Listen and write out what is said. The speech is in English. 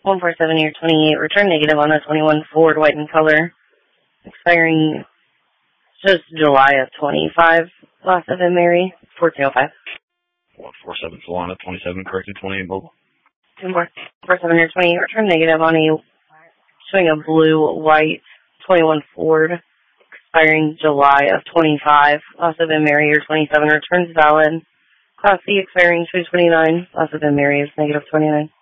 147 year 28, return negative on a 21 Ford, white in color, expiring just July of 25, loss of Mary, 1405. 147 Solana, 27, corrected, 28 mobile. 247 year 28, return negative on a showing a blue, white, 21 Ford, expiring July of 25, loss of Mary, year 27, returns valid, Class C expiring 229, loss of Mary is negative 29.